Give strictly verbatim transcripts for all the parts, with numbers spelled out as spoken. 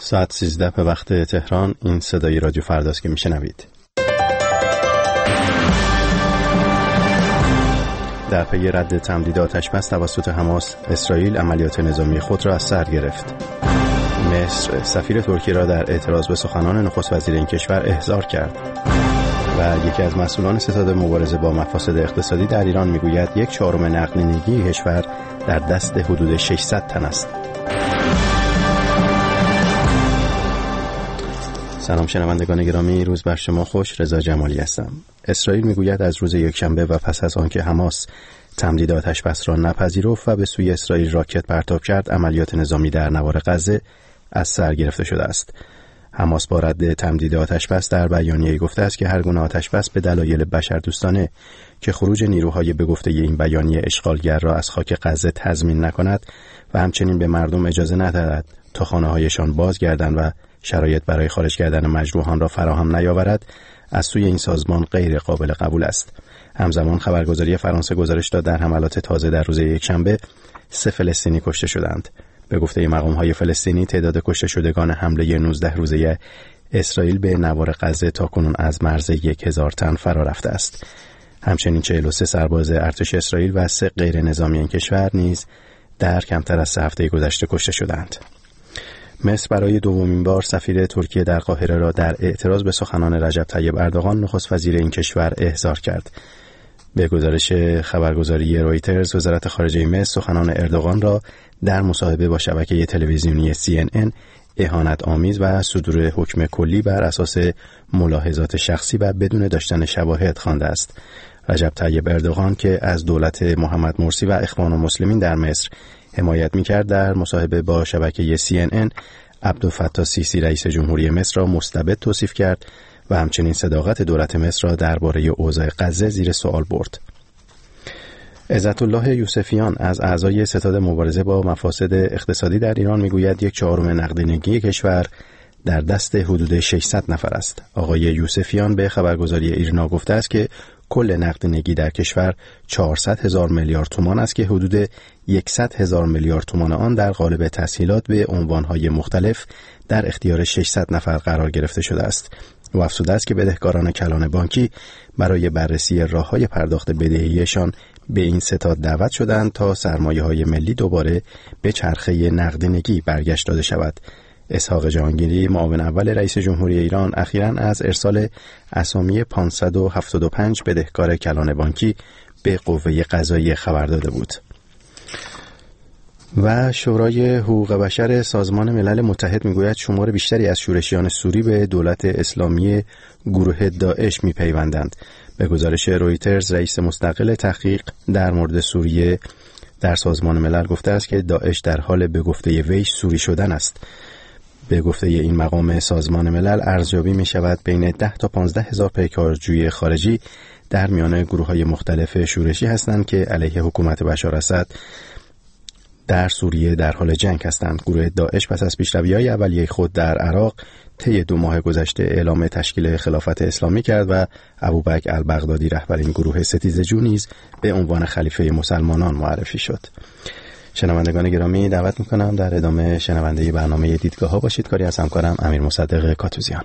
ساعت سیزده به وقت تهران. این صدای رادیو فرداست که میشنوید. در پی رد تمدید آتش‌بس توسط حماس، اسرائیل عملیات نظامی خود را از سر گرفت. مصر سفیر ترکیه را در اعتراض به سخنان نخست وزیر این کشور احضار کرد. و یکی از مسئولان ستاد مبارزه با مفاسد اقتصادی در ایران میگوید یک چهارم نقدینگی کشور در دست حدود ششصد تن است. سلام شنوندگان گرامی، روز بر شما خوش. رضا جمالی هستم. اسرائیل میگوید از روز یکشنبه و پس از آنکه حماس تمدید آتش‌بس را نپذیرفت و به سوی اسرائیل راکت پرتاب کرد، عملیات نظامی در نوار غزه از سر گرفته شده است. حماس با رد تمدید آتش‌بس در بیانیه‌ای گفته است که هر گونه آتش‌بس به دلایل بشردوستانه که خروج نیروهای به گفته این بیانیه اشغالگر را از خاک غزه تضمین نکند و همچنین به مردم اجازه ندهد تا خانه‌هایشان بازگردند و شرایط برای خارج کردن مجروحان را فراهم نیاورد، از سوی این سازمان غیر قابل قبول است. همزمان خبرگزاری فرانسه گزارش داد در حملات تازه در روز یکشنبه سه فلسطینی کشته شدند. به گفته مقام‌های فلسطینی تعداد کشته شدگان حمله نوزده روزه اسرائیل به نوار غزه تاکنون از مرز یک هزار تن فرا رفته است. همچنین چهل و سه سرباز ارتش اسرائیل و سه غیر نظامی این کشور نیز در کمتر از سه هفته گذشته کشته شدند. مصر برای دومین بار سفیر ترکیه در قاهره را در اعتراض به سخنان رجب طیب اردوغان نخست وزیر این کشور احضار کرد. به گزارش خبرگزاری رویترز، وزارت خارجه مصر سخنان اردوغان را در مصاحبه با شبکه تلویزیونی سی ان ان اهانت آمیز و صدور حکم کلی بر اساس ملاحظات شخصی و بدون داشتن شواهد خوانده است. رجب طیب اردوغان که از دولت محمد مرسی و اخوان المسلمین در مصر حمایت می‌کرد، در مصاحبه با شبکه سی ان ان عبدالفتاح سیسی رئیس جمهوری مصر را مستبد توصیف کرد و همچنین صداقت دولت مصر را درباره اوضاع غزه زیر سوال برد. عزت الله یوسفیان از اعضای ستاد مبارزه با مفاسد اقتصادی در ایران میگوید یک چهارم نقدینگی کشور در دست حدود ششصد نفر است. آقای یوسفیان به خبرگزاری ایرنا گفته است که کل نقدینگی در کشور چهارصد هزار میلیارد تومان است که حدود صد هزار میلیارد تومان آن در قالب تسهیلات به عنوانهای مختلف در اختیار ششصد نفر قرار گرفته شده است. و افزوده است که بدهکاران کلان بانکی برای بررسی راه‌های پرداخت بدهیشان به این ستاد دعوت شدند تا سرمایه‌های ملی دوباره به چرخه نقدینگی برگشت داده شود. اسحاق جهانگیری، معاون اول رئیس جمهوری ایران، اخیراً از ارسال اسامی پانصد و هفتاد و پنج بدهکار کلان بانکی به قوه قضاییه خبر داده بود. و شورای حقوق بشر سازمان ملل متحد میگوید شمار بیشتری از شورشیان سوری به دولت اسلامی گروه داعش میپیوندند. به گزارش رویترز، رئیس مستقل تحقیق در مورد سوریه در سازمان ملل گفته است که داعش در حال به گفته وی سوری شدن است. به گفته این مقام سازمان ملل ارزیابی می شود بین ده تا پانزده هزار پیکارجوی خارجی در میان گروه های مختلف شورشی هستند که علیه حکومت بشار اسد در سوریه در حال جنگ هستند. گروه داعش پس از پیشروی‌های اولیه خود در عراق طی دو ماه گذشته اعلام تشکیل خلافت اسلامی کرد و ابوبکر البغدادی رهبر این گروه ستیزجو نیز به عنوان خلیفه مسلمانان معرفی شد. شنوندگان گرامی، دعوت میکنم در ادامه شنونده برنامه دیدگاه ها باشید. کاری از همکارم امیر مصدق کاتوزیان.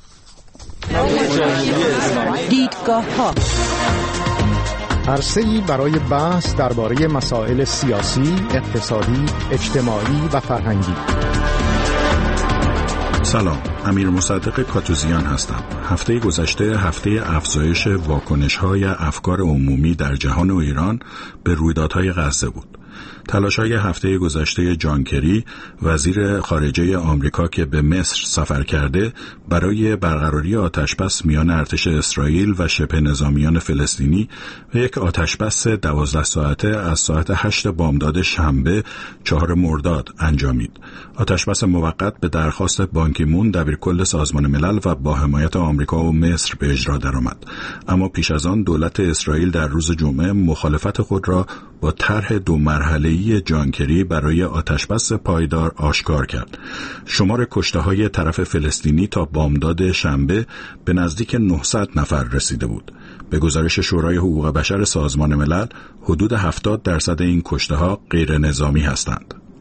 دیدگاه ها، عرصه‌ای برای بحث درباره مسائل سیاسی، اقتصادی، اجتماعی و فرهنگی. سلام، امیر مصدق کاتوزیان هستم. هفته گذشته هفته افزایش واکنش‌های افکار عمومی در جهان و ایران به رویدادهای غزه بود. تلاش‌های هفته گذشته جان کری، وزیر خارجه آمریکا که به مصر سفر کرده برای برقراری آتش‌بس میان ارتش اسرائیل و شبه نظامیان فلسطینی و یک آتش‌بس دوازده ساعته از ساعت هشت بامداد شنبه چهارم مرداد انجامید. آتش‌بس موقت به درخواست بان کی مون دبیرکل سازمان ملل و با حمایت آمریکا و مصر به اجرا درآمد. اما پیش از آن دولت اسرائیل در روز جمعه مخالفت خود را با طرح دو مرحله‌ای جان کری برای آتش‌بس پایدار آشکار کرد. شمار کشته‌های طرف فلسطینی تا بامداد شنبه به نزدیک نهصد نفر رسیده بود. به گزارش شورای حقوق بشر سازمان ملل، حدود هفتاد درصد این کشته‌ها غیر نظامی هستند.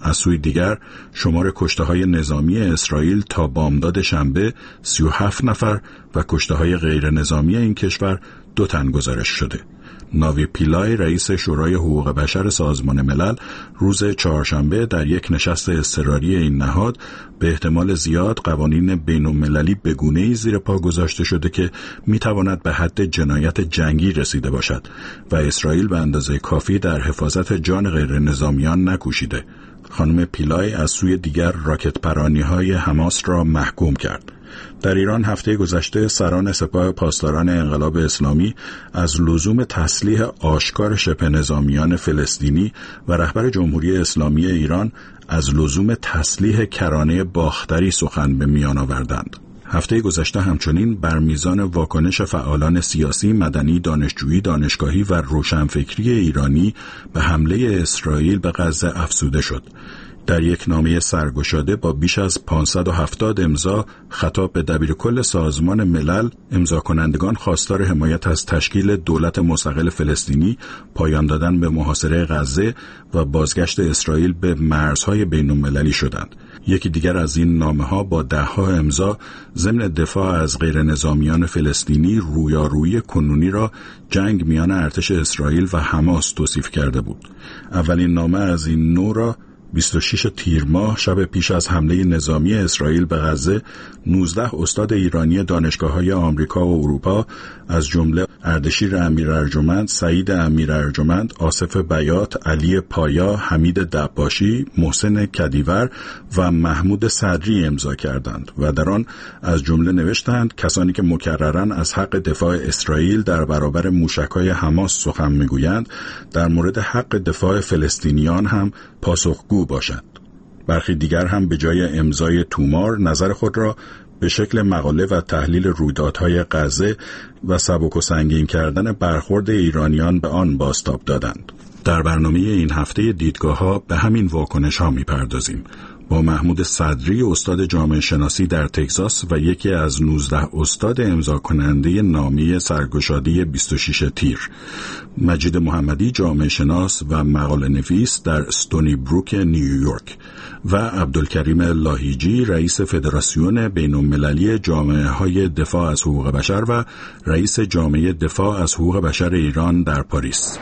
از سوی دیگر شمار کشته‌های نظامی اسرائیل تا بامداد شنبه سی و هفت نفر و کشته‌های غیر نظامی این کشور دو تن گزارش شده. ناوی پیلای رئیس شورای حقوق بشر سازمان ملل روز چهارشنبه در یک نشست اضطراری این نهاد به احتمال زیاد قوانین بین‌المللی به گونه‌ای زیر پا گذاشته شده که می‌تواند به حد جنایت جنگی رسیده باشد و اسرائیل به اندازه کافی در حفاظت جان غیر نظامیان نکوشیده. خانم پیلای از سوی دیگر راکت پرانی‌های حماس را محکوم کرد. در ایران هفته گذشته سران سپاه پاسداران انقلاب اسلامی از لزوم تسلیح آشکار شبه نظامیان فلسطینی و رهبر جمهوری اسلامی ایران از لزوم تسلیح کرانه باختری سخن به میان آوردند. هفته گذشته همچنین بر میزان واکنش فعالان سیاسی، مدنی، دانشجویی، دانشگاهی و روشنفکری ایرانی به حمله اسرائیل به غزه افزوده شد. در یک نامه سرگشاده با بیش از پانصد و هفتاد امضا خطاب به دبیرکل سازمان ملل، امضا کنندگان خواستار حمایت از تشکیل دولت مستقل فلسطینی، پایان دادن به محاصره غزه و بازگشت اسرائیل به مرزهای بین‌المللی شدند. یکی دیگر از این نامه‌ها با ده‌ها امضا ضمن دفاع از غیر نظامیان فلسطینی رویارویی کنونی را جنگ میان ارتش اسرائیل و حماس توصیف کرده بود. اولین نامه از این نوع را بیست و شش تیر ماه شب پیش از حمله نظامی اسرائیل به غزه نوزده استاد ایرانی دانشگاه‌های آمریکا و اروپا از جمله اردشیر امیر ارجمند، سعید امیر ارجمند، آصف بیات، علی پایا، حمید دباشی، محسن کدیور و محمود صدری امضا کردند و در آن از جمله نوشتند کسانی که مکرراً از حق دفاع اسرائیل در برابر موشک‌های حماس سخن می‌گویند در مورد حق دفاع فلسطینیان هم پاسخگو باشند. برخی دیگر هم به جای امضای تومار نظر خود را به شکل مقاله و تحلیل رویدادهای غزه و سبک و سنگین کردن برخورد ایرانیان به آن بازتاب دادند. در برنامه این هفته دیدگاه‌ها به همین واکنش‌ها می‌پردازیم. با محمود صدری استاد جامعه شناسی در تگزاس و یکی از نوزده استاد امضا کننده نامه سرگشاده بیست و شش تیر، مجید محمدی جامعه شناس و مقاله نویس در استونی بروک نیویورک و عبدالکریم لاهیجی رئیس فدراسیون بین‌المللی جامعه‌های دفاع از حقوق بشر و رئیس جامعه دفاع از حقوق بشر ایران در پاریس.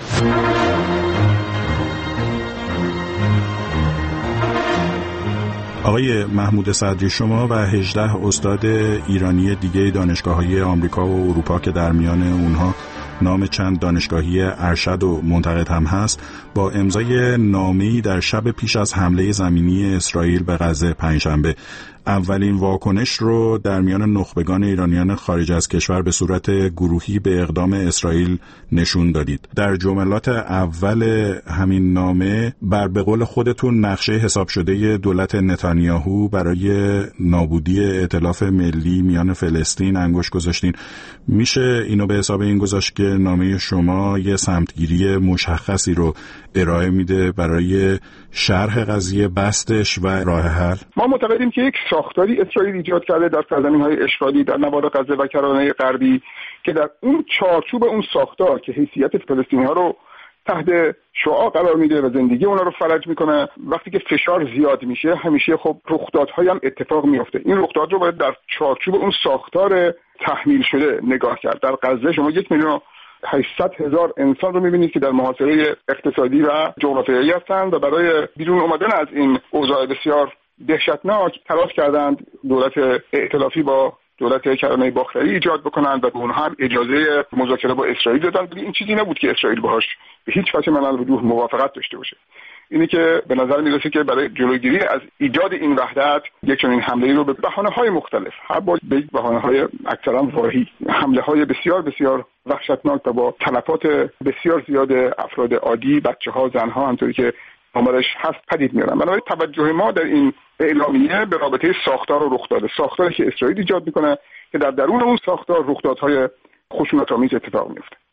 آقای محمود صدری، شما و هجده استاد ایرانی دیگه دانشگاه‌های آمریکا و اروپا که در میان اونها نام چند دانشگاهی ارشد و منتقد هم هست، با امضای نامه‌ای در شب پیش از حمله زمینی اسرائیل به غزه پنجشنبه اولین واکنش رو در میان نخبگان ایرانیان خارج از کشور به صورت گروهی به اقدام اسرائیل نشون دادید. در جملات اول همین نامه بر به قول خودتون نقشه حساب شده دولت نتانیاهو برای نابودی ائتلاف ملی میان فلسطین انگشت گذاشتین. میشه اینو به حساب این گذاشت که نامه شما یه سمتگیری مشخصی رو ارائه میده برای شرح قضیه، بستش و راه حل؟ ما معتقدیم که یک ساختاری اسرائیل ایجاد کرده در سرزمین‌های اشغالی در نوار غزه و کرانه غربی که در اون چارچوب اون ساختار که حیثیت فلسطینی‌ها رو تحت شعاع قرار میده و زندگی اونا رو فلج میکنه، وقتی که فشار زیاد میشه همیشه خب رخدادهای هم اتفاق میفته. این رخداد رو باید در چارچوب اون ساختار تحمیل شده نگاه کرد. در غزه شما یک میلیون هشتصد هزار انسان رو میبینید که در محاصره اقتصادی و جغرافیایی هستند و برای بیرون اومدن از این اوضاع بسیار دهشتناک تلاش کردند دولت ائتلافی با دولت کرانه باختری ایجاد بکنند و به اونها هم اجازه مذاکره با اسرائیل دادند. ولی این چیزی نبود که اسرائیل باهاش به هیچ وجه من الوجوه موافقت داشته باشه. اینی که به نظر میرسه که برای جلوگیری از ایجاد این وحدت یک چنین حمله‌ای رو به بهانه‌های مختلف، هر بار به بهانه‌های اکثرا واهی، حمله‌های بسیار بسیار وحشتناک و با تلفات بسیار زیاد افراد عادی، بچه‌ها، زن‌ها همونطوری که آمارش هست پدید میارن. بنابراین توجه ما در این اعلامیه به رابطه ساختار و رخداد، ساختاری که اسرائیل ایجاد میکنه که در درون اون ساختار رخدادهای خشونت‌آمیز اتفاق میفته.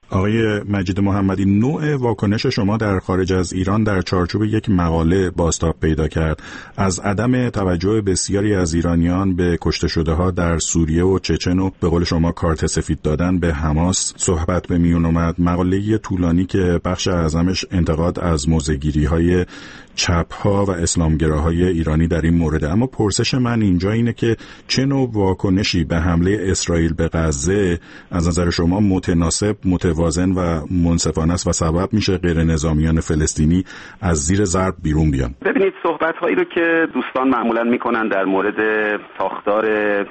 آقای مجید محمدی، نوع واکنش شما در خارج از ایران در چارچوب یک مقاله بازتاب پیدا کرد. از عدم توجه بسیاری از ایرانیان به کشته شده ها در سوریه و چچن و به قول شما کارت سفید دادن به حماس صحبت به میون اومد. مقاله طولانی که بخش اعظمش انتقاد از موضع‌گیری های چپ ها و اسلامگراهای ایرانی در این مورد. اما پرسش من اینجا اینه که چه نوع واکنشی به حمله اسرائیل به غزه از نظر شما متناسب، متوازن و منصفانه است و سبب میشه غیر نظامیان فلسطینی از زیر ضرب بیرون بیان؟ ببینید، صحبت هایی رو که دوستان معمولا میکنن در مورد ساختار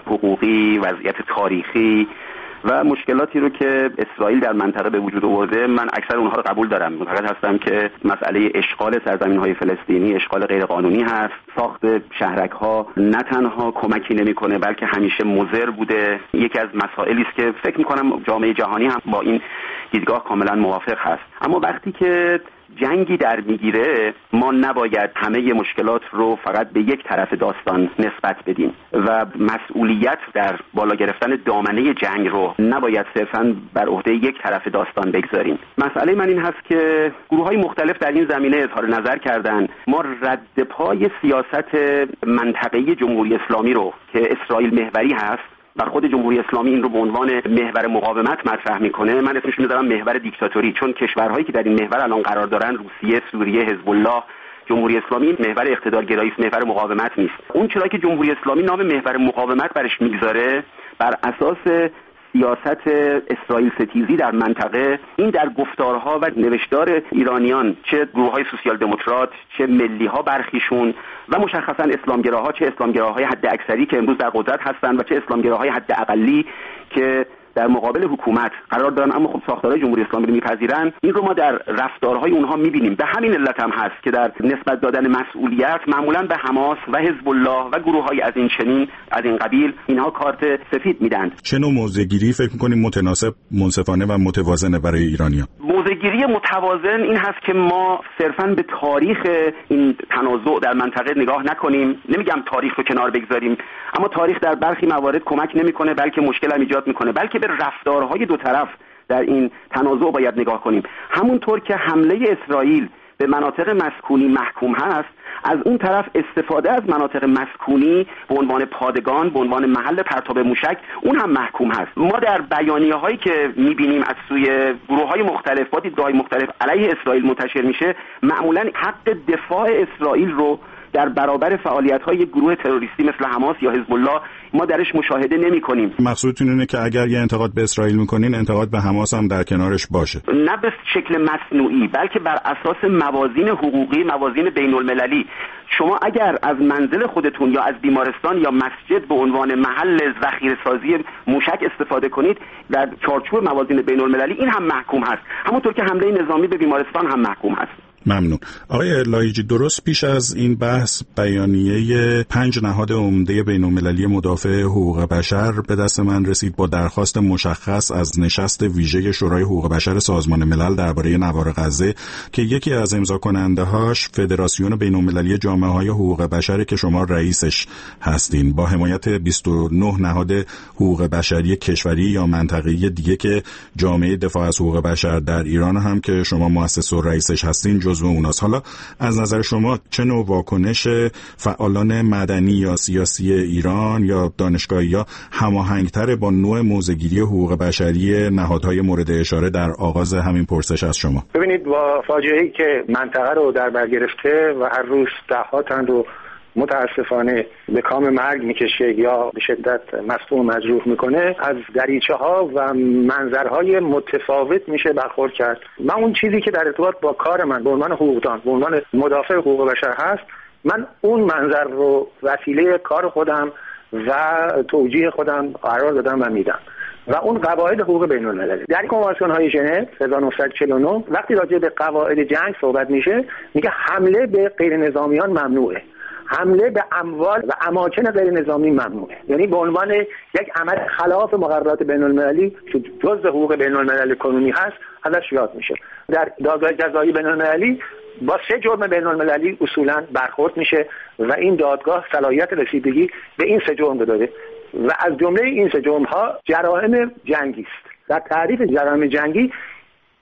حقوقی، وضعیت تاریخی و مشکلاتی رو که اسرائیل در منطقه به وجود آورده، من اکثر اونها رو قبول دارم. معتقد هستم که مسئله اشغال سرزمین‌های فلسطینی اشغال غیرقانونی هست. ساخت شهرک‌ها نه تنها کمکی نمی‌کنه بلکه همیشه مضر بوده. یکی از مسائلی است که فکر می‌کنم جامعه جهانی هم با این دیدگاه کاملا موافق هست. اما وقتی که جنگی در میگیره، ما نباید همه مشکلات رو فقط به یک طرف داستان نسبت بدیم و مسئولیت در بالا گرفتن دامنه جنگ رو نباید صرفاً بر عهده یک طرف داستان بگذاریم. مسئله من این هست که گروه‌های مختلف در این زمینه اظهار نظر کردن. ما رد پای سیاست منطقه‌ای جمهوری اسلامی رو که اسرائیل محوری هست و خود جمهوری اسلامی این رو به عنوان محور مقاومت مطرح میکنه، من اسمش میذارم محور دیکتاتوری، چون کشورهایی که در این محور الان قرار دارن، روسیه، سوریه، حزب الله، جمهوری اسلامی محور اقتدارگرایی است، محور مقاومت نیست. اون چرا که جمهوری اسلامی نام محور مقاومت برش میگذاره، بر اساس سیاست اسرائیل ستیزی در منطقه، این در گفتارها و نوشتار ایرانیان، چه گروه‌های سوسیال دموکرات، چه ملی‌ها برخیشون و مشخصاً اسلامگراها، چه اسلامگراهای حد اکثری که امروز در قدرت هستند و چه اسلامگراهای حد اقلی که در مقابل حکومت قرار دارن اما خب ساختارهای جمهوری اسلامی رو میپذیرن، این رو ما در رفتارهای اونها میبینیم. به همین علت هم هست که در نسبت دادن مسئولیت معمولاً به حماس و حزب الله و گروه‌های از این چنین از این قبیل اینها کارت سفید میدن. چه نوع موضع‌گیری فکر می‌کنیم متناسب، منصفانه و متوازنه برای ایرانیان؟ موضع‌گیری متوازن این هست که ما صرفاً به تاریخ این تنازع در منطقه نگاه نکنیم. نمیگم تاریخ رو کنار بگذاریم، اما تاریخ در برخی موارد کمک نمی‌کنه بلکه مشکل هم ایجاد می‌کنه، بلکه به رفتارهای دو طرف در این تنازع باید نگاه کنیم. همونطور که حمله اسرائیل به مناطق مسکونی محکوم هست، از اون طرف استفاده از مناطق مسکونی به عنوان پادگان، به عنوان محل پرتاب موشک، اون هم محکوم هست. ما در بیانیه‌هایی که می‌بینیم از سوی گروه‌های مختلف با دیدگاه‌های مختلف علیه اسرائیل منتشر میشه، معمولاً حق دفاع اسرائیل رو در برابر فعالیت‌های گروه تروریستی مثل حماس یا حزب الله ما درش مشاهده نمی‌کنیم. مقصودتون اینه که اگر یه انتقاد به اسرائیل می‌کنین، انتقاد به حماس هم در کنارش باشه، نه به شکل مصنوعی بلکه بر اساس موازین حقوقی، موازین بین‌المللی. شما اگر از منزل خودتون یا از بیمارستان یا مسجد به عنوان محل ذخیره‌سازی موشک استفاده کنید، در چارچوب موازین بین‌المللی این هم محکوم هست، همونطور که حمله نظامی به بیمارستان هم محکوم هست. ممنون. آقای لایجی، درست پیش از این بحث بیانیه پنج نهاد عمده بین‌المللی مدافع حقوق بشر به دست من رسید با درخواست مشخص از نشست ویژه شورای حقوق بشر سازمان ملل درباره نوار غزه که یکی از امضا کننده‌هاش فدراسیون بین‌المللی جامعه‌های حقوق بشر که شما رئیسش هستین، با حمایت بیست و نه نهاد حقوق بشری کشوری یا منطقه‌ای دیگه که جامعه دفاع از حقوق بشر در ایران هم که شما مؤسس و رئیسش هستین جزو اوناست. حالا از نظر شما چه نوع واکنش فعالان مدنی یا سیاسی ایران یا دانشگاهی‌ها هماهنگ‌تر با نوع موضع‌گیری حقوق بشری نهادهای مورد اشاره در آغاز همین پرسش از شما؟ ببینید، با فاجعه‌ای که منطقه رو در بر گرفته و هر روز ده‌ها تن رو متاسفانه به کام مرگ میکشه یا به شدت مصدوم مجروح میکنه، از دریچه ها و منظرهای متفاوت میشه برخورد کرد. من اون چیزی که در ارتباط با کار من به عنوان حقوقدان، به عنوان مدافع حقوق بشر هست، من اون منظر رو وسیله کار خودم و توجیه خودم قرار دادم و میدم و اون قواعد حقوق بین المللی در کنوانسیون های ژنو هزار و نهصد و چهل و نه وقتی راجع به قواعد جنگ صحبت میشه، میگه حمله به غیر نظامیان ممنوعه، حمله به اموال و اماکن غیر نظامی ممنوعه. یعنی به عنوان یک عمل خلاف مقررات بین المللی که جزء حقوق بین المللی کنونی هست ازش یاد میشه. در دادگاه جزایی بین المللی با سه جرم بین المللی اصولا برخورد میشه و این دادگاه صلاحیت رسیدگی به این سه جرم داره و از جمله این سه جرم ها جرائم جنگی است. در تعریف جرائم جنگی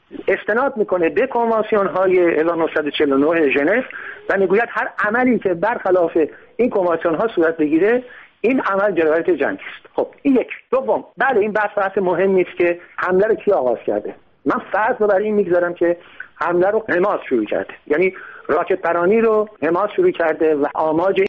استناد میکنه به کنوانسیون های هزار و نهصد و چهل و نه ژنو و میگوید هر عملی که برخلاف این کنوانسیون ها صورت بگیره این عمل جنایت جنگی است. خب این یک. دوم، بله این بحث بحث مهمی است که حمله رو کی آغاز کرده. من فرض رو برای این میگذارم که حمله رو حماس شروع کرده، یعنی راکت پرانی رو حماس شروع کرده و آماج